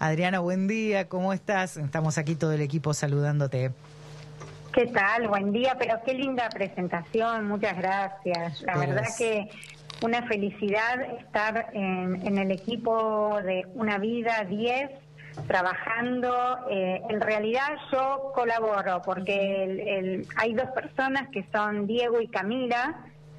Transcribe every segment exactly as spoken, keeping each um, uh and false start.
Adriana, buen día, ¿cómo estás? Estamos aquí todo el equipo saludándote. ¿Qué tal? Buen día, pero qué linda presentación, muchas gracias. La Pero verdad es... que una felicidad estar en, en el equipo de Una Vida diez, trabajando. Eh, en realidad yo colaboro porque el, el, hay dos personas que son Diego y Camila.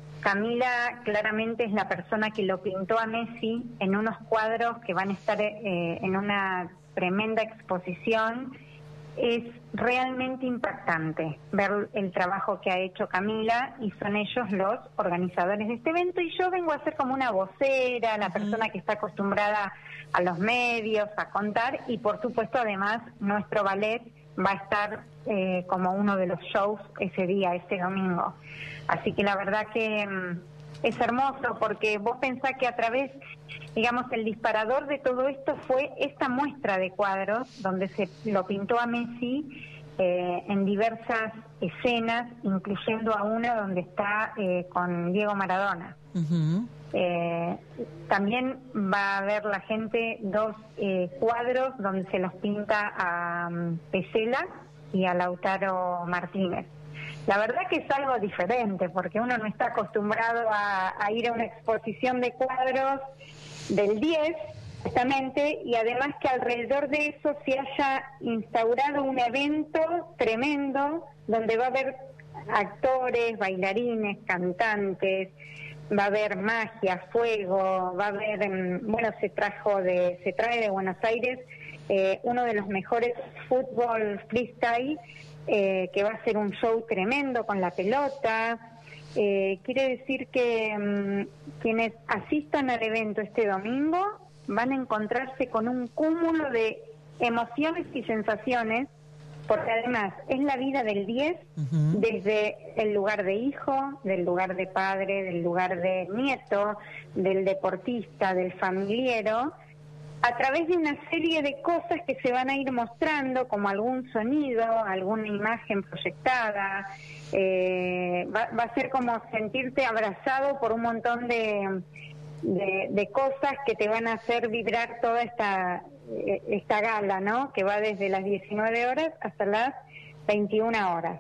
Camila claramente es la persona que lo pintó a Messi en unos cuadros que van a estar eh, en una tremenda exposición. Es realmente impactante ver el trabajo que ha hecho Camila y son ellos los organizadores de este evento y yo vengo a ser como una vocera, la persona que está acostumbrada a los medios, a contar y por supuesto además nuestro ballet va a estar eh, como uno de los shows ese día, ese domingo. Así que la verdad que mmm, es hermoso porque vos pensás que a través, digamos, el disparador de todo esto fue esta muestra de cuadros donde se lo pintó a Messi eh, en diversas escenas, incluyendo a una donde está eh, con Diego Maradona. Uh-huh. Eh, también va a haber la gente dos eh, cuadros donde se los pinta a um, Pesela y a Lautaro Martínez. La verdad que es algo diferente porque uno no está acostumbrado a, a ir a una exposición de cuadros del diez, justamente, y además que alrededor de eso se haya instaurado un evento tremendo donde va a haber actores, bailarines, cantantes, va a haber magia, fuego, va a haber, bueno, se trajo de, se trae de Buenos Aires eh, uno de los mejores fútbol freestyle, eh, que va a ser un show tremendo con la pelota. Eh, quiere decir que um, quienes asistan al evento este domingo van a encontrarse con un cúmulo de emociones y sensaciones, porque además es la vida del diez, uh-huh, desde el lugar de hijo, del lugar de padre, del lugar de nieto, del deportista, del familiero, a través de una serie de cosas que se van a ir mostrando, como algún sonido, alguna imagen proyectada. Eh, va, va a ser como sentirte abrazado por un montón de, de, de cosas que te van a hacer vibrar toda esta, esta gala, ¿no? Que va desde las diecinueve horas hasta las veintiuna horas.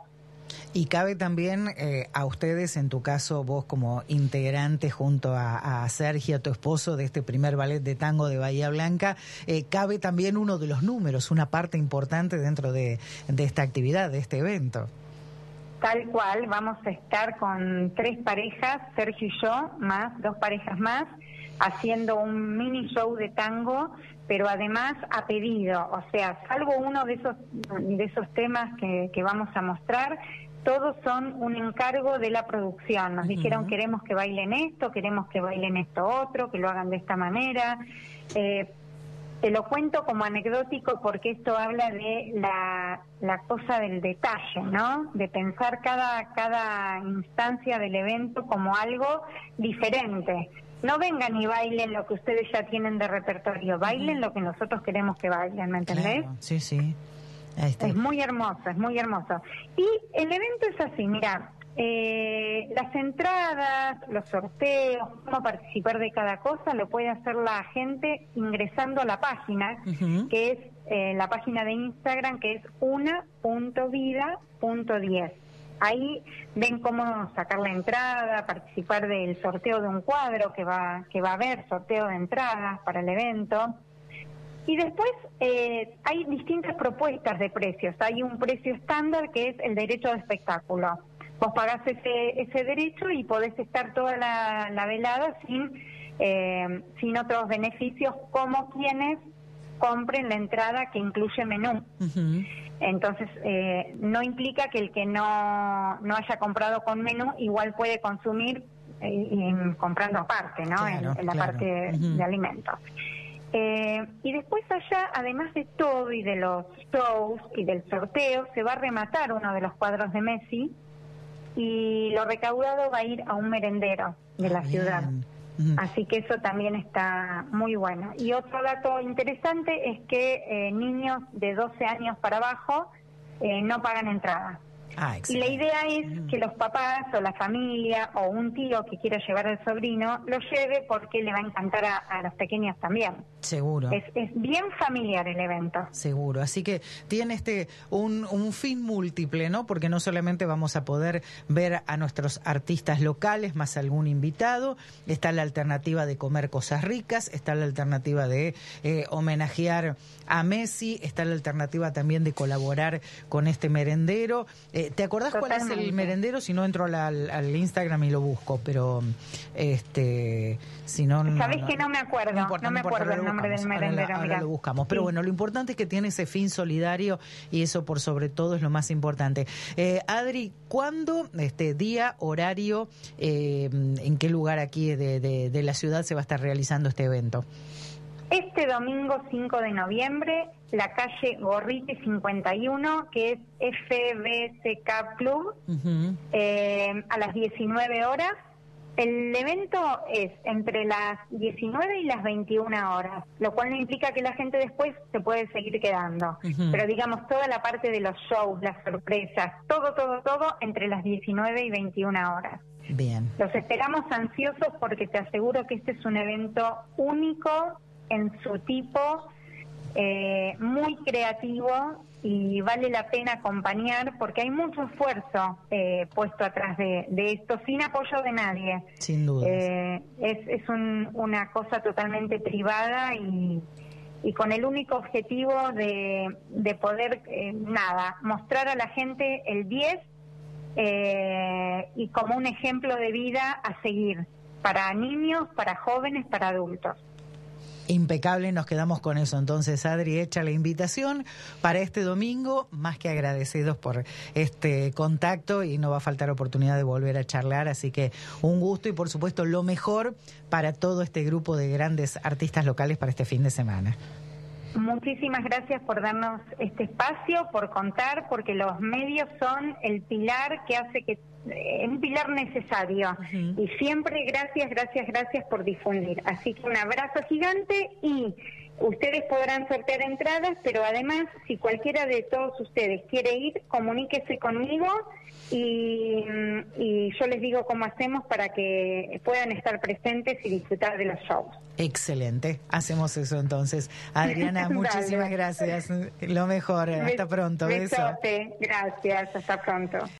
Y cabe también eh, a ustedes, en tu caso, vos como integrante junto a, a Sergio, tu esposo, de este primer ballet de tango de Bahía Blanca, eh, cabe también uno de los números, una parte importante dentro de, de esta actividad, de este evento. Tal cual, vamos a estar con tres parejas, Sergio y yo, más dos parejas más, haciendo un mini show de tango, pero además a pedido, o sea, salvo uno de esos de esos temas que, que vamos a mostrar, todos son un encargo de la producción. Nos uh-huh. dijeron, queremos que bailen esto, queremos que bailen esto otro, que lo hagan de esta manera. Eh, te lo cuento como anecdótico porque esto habla de la, la cosa del detalle, ¿no? De pensar cada, cada instancia del evento como algo diferente. No vengan y bailen lo que ustedes ya tienen de repertorio, bailen uh-huh. lo que nosotros queremos que bailen, ¿me entendés? Claro, sí, sí. Es muy hermoso, es muy hermoso. Y el evento es así, mira, eh, las entradas, los sorteos, cómo participar de cada cosa, lo puede hacer la gente ingresando a la página, uh-huh. que es eh, la página de Instagram, que es una punto vida punto diez. Ahí ven cómo sacar la entrada, participar del sorteo de un cuadro que va, que va a haber, sorteo de entradas para el evento. Y después eh, hay distintas propuestas de precios. Hay un precio estándar que es el derecho de espectáculo. Vos pagás ese ese derecho y podés estar toda la, la velada sin eh, sin otros beneficios, como quienes compren la entrada que incluye menú. Uh-huh. Entonces, eh, no implica que el que no, no haya comprado con menú igual puede consumir eh, comprando aparte, ¿no? Claro, en, en la claro. parte uh-huh. de alimentos. Eh, y después allá, además de todo y de los shows y del sorteo, se va a rematar uno de los cuadros de Messi y lo recaudado va a ir a un merendero de ah, la bien. ciudad. Mm. Así que eso también está muy bueno. Y otro dato interesante es que eh, niños de doce años para abajo eh, no pagan entrada. Ah, y la idea es mm. que los papás o la familia o un tío que quiera llevar al sobrino lo lleve porque le va a encantar a, a los pequeños también. Seguro. Es, es bien familiar el evento. Seguro, así que tiene este un, un fin múltiple, ¿no? Porque no solamente vamos a poder ver a nuestros artistas locales más algún invitado, está la alternativa de comer cosas ricas, está la alternativa de eh, homenajear a Messi, está la alternativa también de colaborar con este merendero. Eh, ¿Te acordás Totalmente. cuál es el merendero? Si no, entro al, al, al Instagram y lo busco, pero este si no... Sabés no, que no me acuerdo, no, importa, no me no importa, acuerdo el nombre del merendero. Ahora, ahora lo buscamos, pero sí. Bueno, lo importante es que tiene ese fin solidario y eso por sobre todo es lo más importante. Eh, Adri, ¿cuándo, este día, horario, eh, en qué lugar aquí de, de, de la ciudad se va a estar realizando este evento? Este domingo cinco de noviembre, la calle Gorriti cincuenta y uno, que es F B C K Club, uh-huh. eh, a las diecinueve horas. El evento es entre las diecinueve y las veintiuna horas, lo cual no implica que la gente después se puede seguir quedando. Uh-huh. Pero digamos, toda la parte de los shows, las sorpresas, todo, todo, todo entre las diecinueve y veintiuna horas. Bien. Los esperamos ansiosos porque te aseguro que este es un evento único en su tipo, eh, muy creativo y vale la pena acompañar porque hay mucho esfuerzo eh, puesto atrás de, de esto sin apoyo de nadie. Sin duda. Eh, es es un, una cosa totalmente privada y, y con el único objetivo de, de poder, eh, nada, mostrar a la gente el diez eh, y como un ejemplo de vida a seguir para niños, para jóvenes, para adultos. Impecable, nos quedamos con eso. Entonces, Adri, hecha la invitación para este domingo, más que agradecidos por este contacto y no va a faltar oportunidad de volver a charlar, así que un gusto y por supuesto lo mejor para todo este grupo de grandes artistas locales para este fin de semana. Muchísimas gracias por darnos este espacio, por contar, porque los medios son el pilar que hace que eh, un pilar necesario. Uh-huh. Y siempre gracias, gracias, gracias por difundir. Así que un abrazo gigante y ustedes podrán sortear entradas, pero además, si cualquiera de todos ustedes quiere ir, comuníquese conmigo y, y yo les digo cómo hacemos para que puedan estar presentes y disfrutar de los shows. Excelente, hacemos eso entonces. Adriana, muchísimas gracias. Lo mejor, hasta pronto. Besote, gracias, hasta pronto.